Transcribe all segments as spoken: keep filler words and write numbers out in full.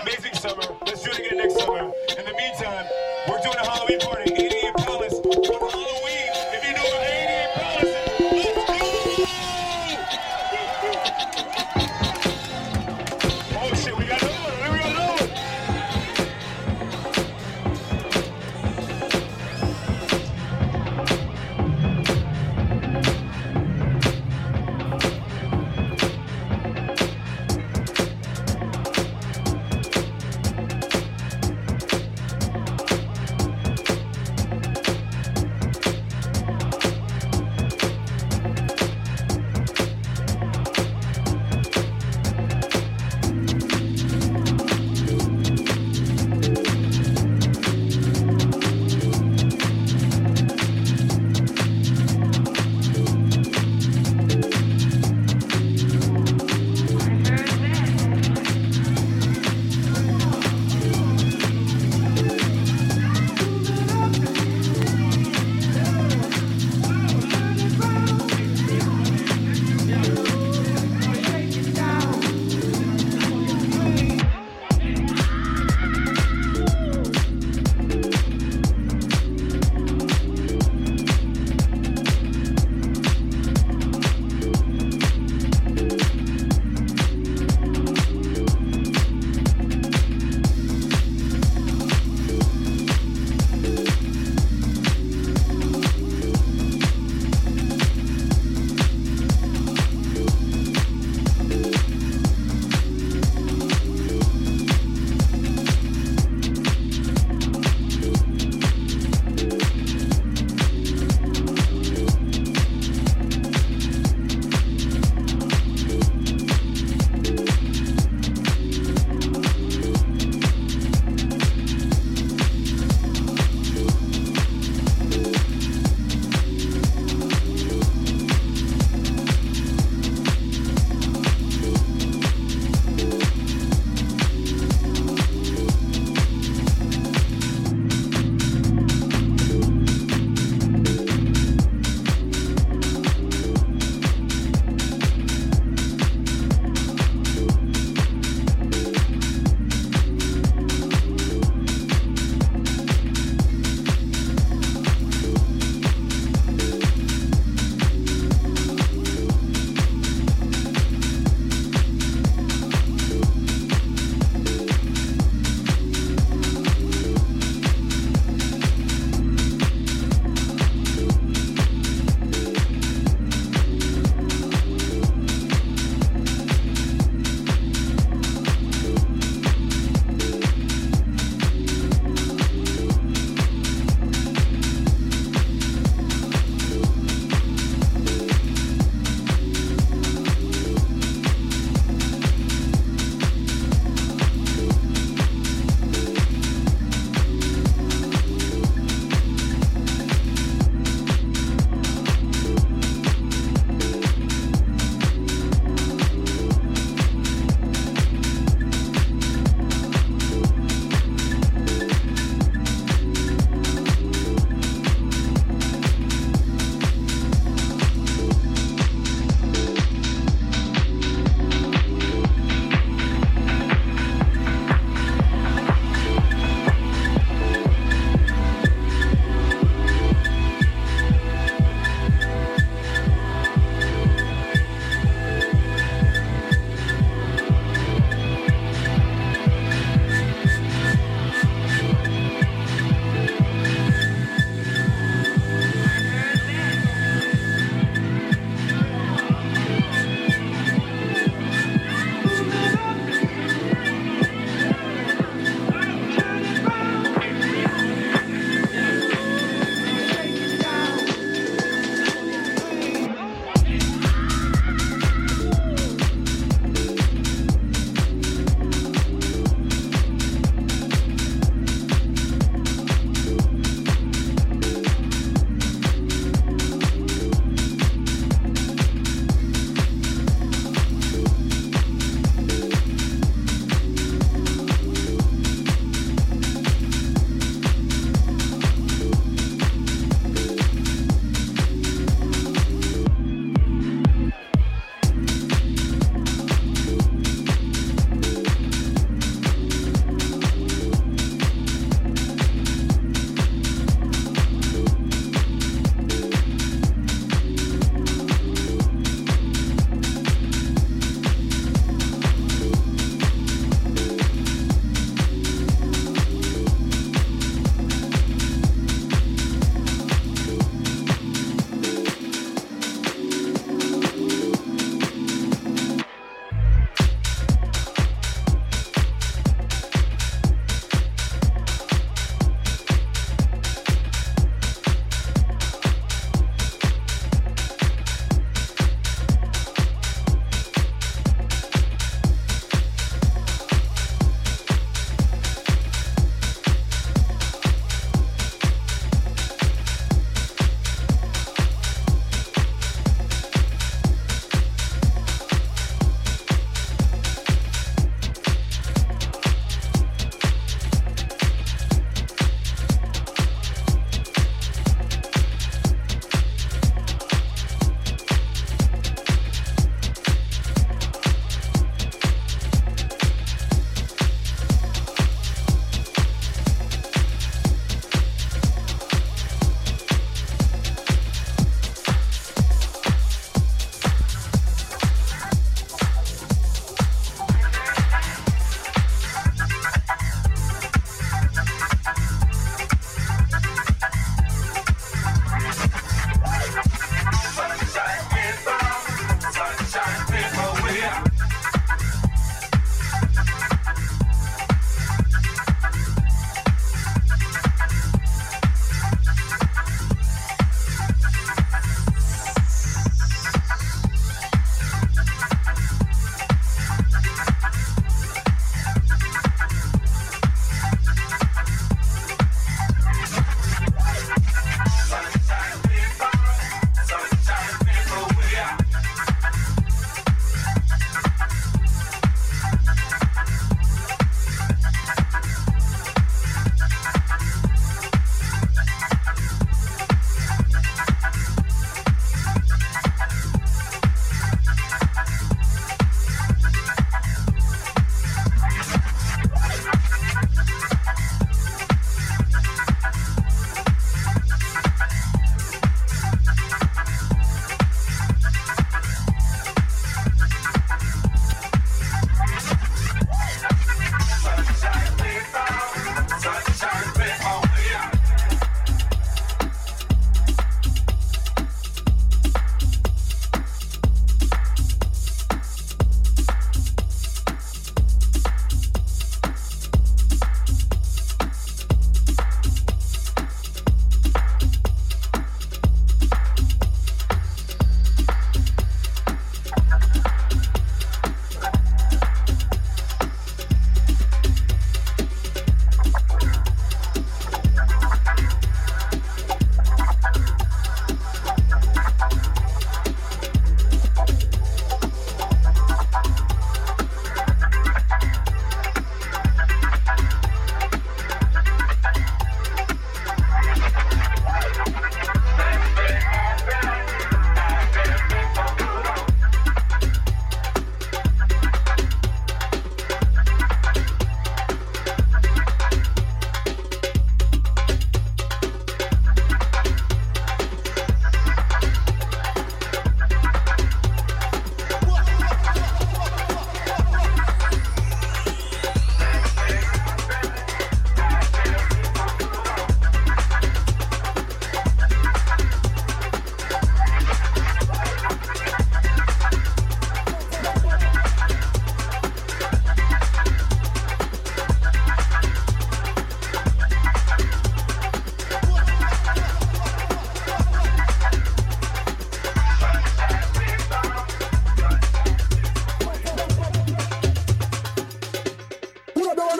amazing summer. Let's do it again next summer. In the meantime, we're doing a Halloween party, eighty-eight Palace, on Halloween. If you know where eighty-eight Palace is, let's go! Oh shit, we got another one. We got another one.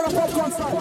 regular popcorn style.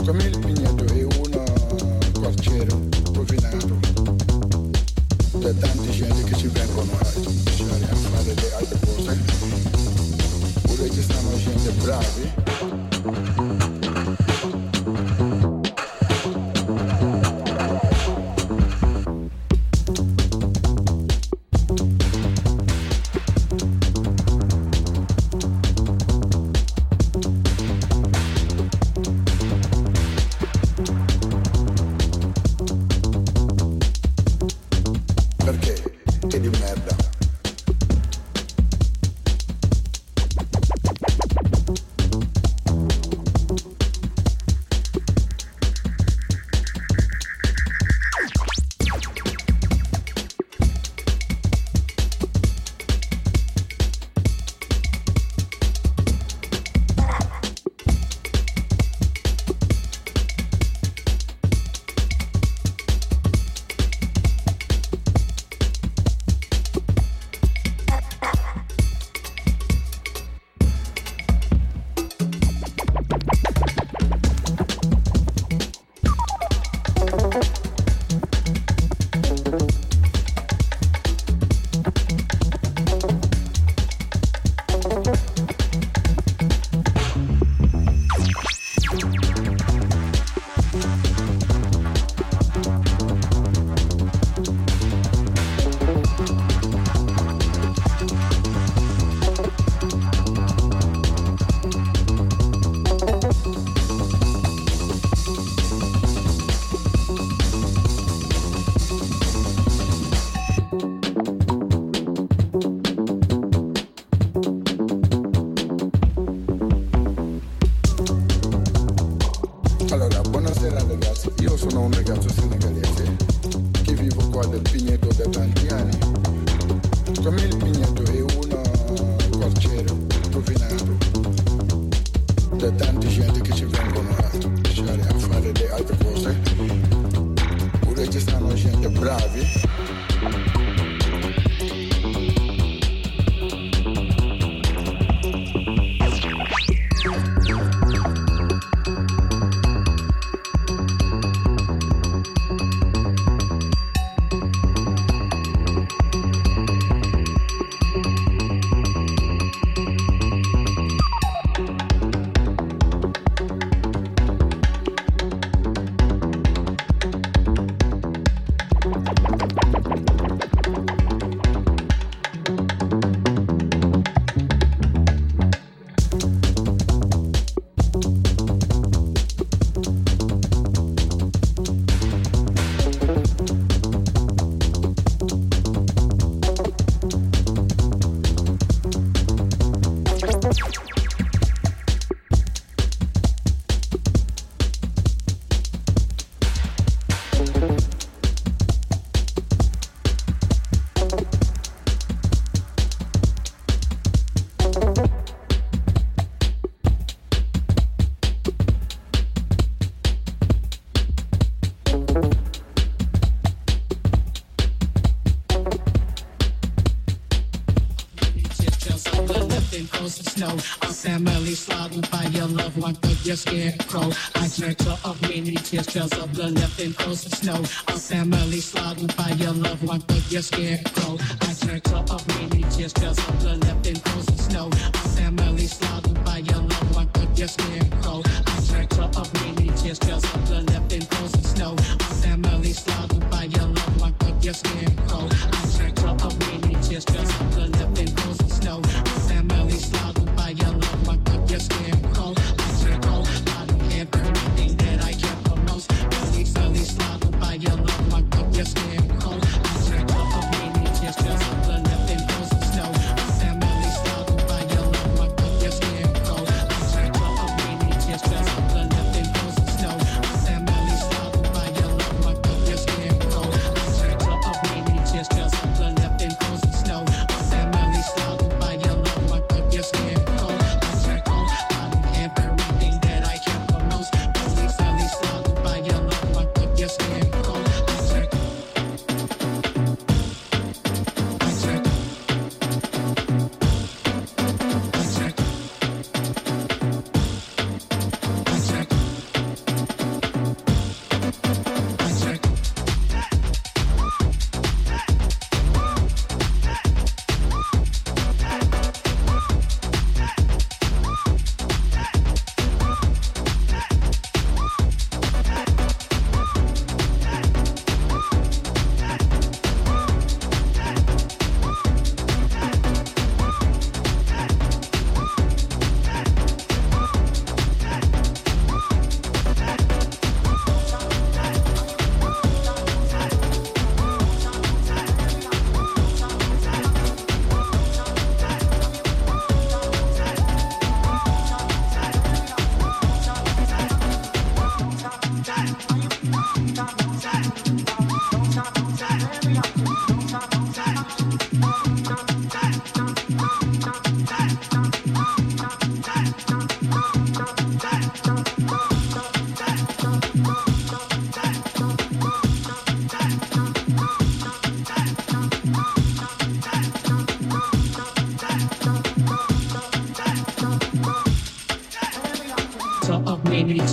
Come il Pigneto è un quartiere rovinato da tante gente che ci vengono a lasciare a fare le altre cose, oppure ci stanno gente bravi. Our family slaughtered by your loved one with your scarecrow. I drank of many tears, trails of blood left in frozen snow. Our family slaughtered by your loved one with your scarecrow. I drank of many tears, trails of blood left in frozen snow. Our family slaughtered by your loved one with your scarecrow. I drank of many tears, trails of blood left in frozen snow. Our family slaughtered by your loved one with your scarecrow. I drank of many tears, trails of blood left in frozen snow. Our family slaughtered by your loved one with your scarecrow. I drank all I don't have everything that I care for most. Family, family slaughtered by your loved one with your scarecrow. I drank of many tears, trails of blood left in frozen snow. Our family slaughtered by your loved one with your scarecrow. I drank of many tears, trails of blood left in frozen snow. Our family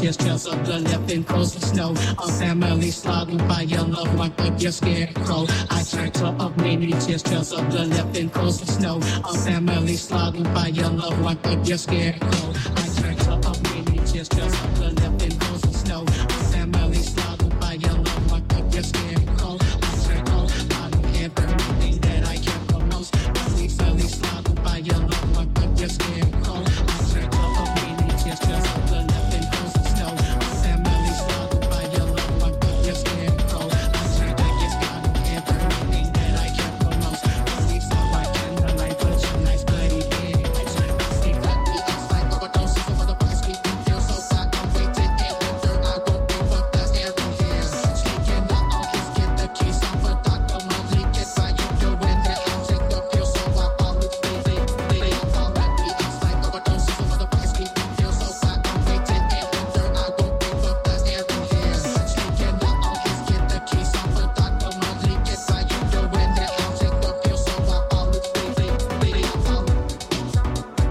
tears, trails of blood left in coals of snow. A family slaughtered by your loved one, but your scarecrow. I drank to of many tears, trails of blood left in coals of snow. A family slaughtered by your loved one, but your scarecrow. I drank to of many tears, trails of blood left in coals of snow. A family slaughtered by your loved one, but your scarecrow. I drank all out of everything that I kept the most. Family, family slaughtered by your loved one, but your scarecrow. I drank to of many tears, trails of blood left in coals of snow. A family slaughtered by your loved one, but your scarecrow. I drank, I guess, out of everything that I kept the most. Family, so I can the light, but your nice bloody big. I drank, I sleep like the outside overdoses over the price. Keep me feel so fat, I'm waiting and winter. I won't give up, that's every year. Sneaking out, I'll just get the keys off a Doctor Monthly. Get by you doing that, I'll take the pill, so I always baby. Baby, I'm already outside overdoses over the price. Keep me feel so fat, I'm waiting and winter. I won't give up, that's every year. Sneaking out, I'll just get the keys off a Doctor Monthly. Get by you doing that, I'll take the pill, so I always baby. Baby, I'm already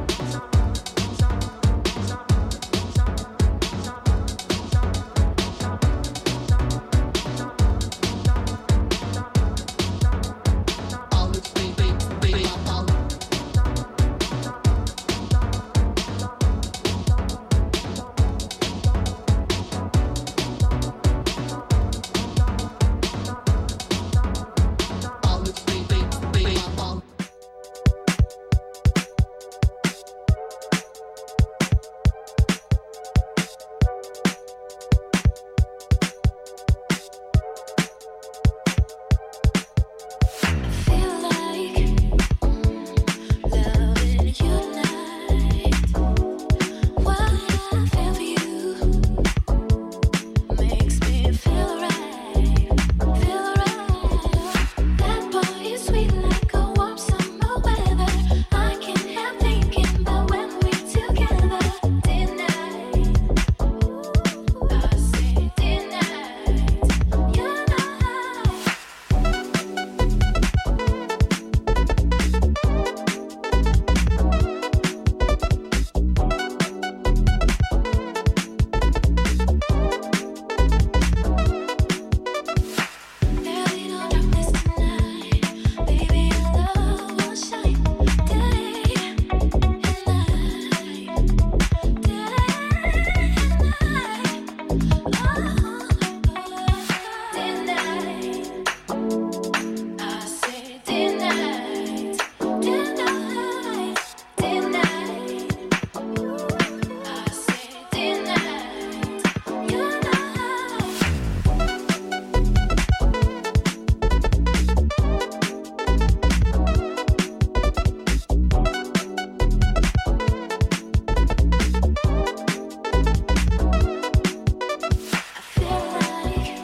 always baby. Baby, I'm already always baby. Baby, I'm already Feel like loving you tonight. What I feel for you makes me feel right, feel right. That boy is sweet like a warm summer weather. I can't help thinking about when we're together. Tonight, I say tonight, you know. Barely no darkness tonight, baby. Your love will shine day and night, day and night. Oh, tonight, I say tonight, tonight, tonight. I say tonight, you know. I feel like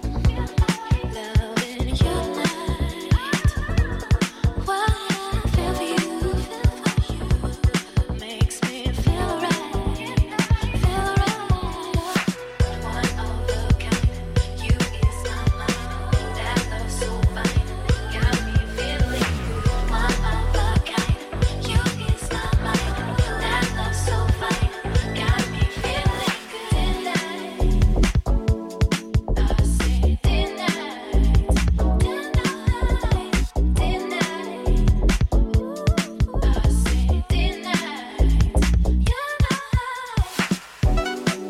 loving you tonight. What I feel for you makes me feel right, feel right. One of a kind, you is not mine. That love so fine, got me feeling good. One of a kind, you is not mine. That love so fine, got me feeling good. Tonight, I say tonight, tonight, tonight. I say tonight, you know.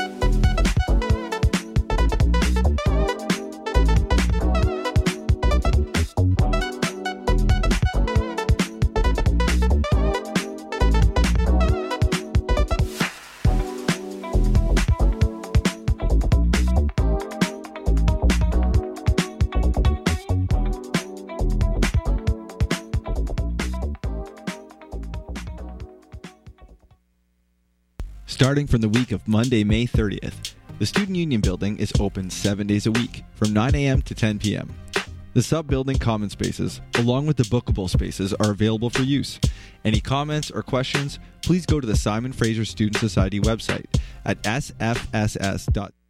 Starting from the week of Monday, May thirtieth, the Student Union Building is open seven days a week from nine a.m. to ten p.m. The sub-building common spaces, along with the bookable spaces, are available for use. Any comments or questions, please go to the Simon Fraser Student Society website at s f s s dot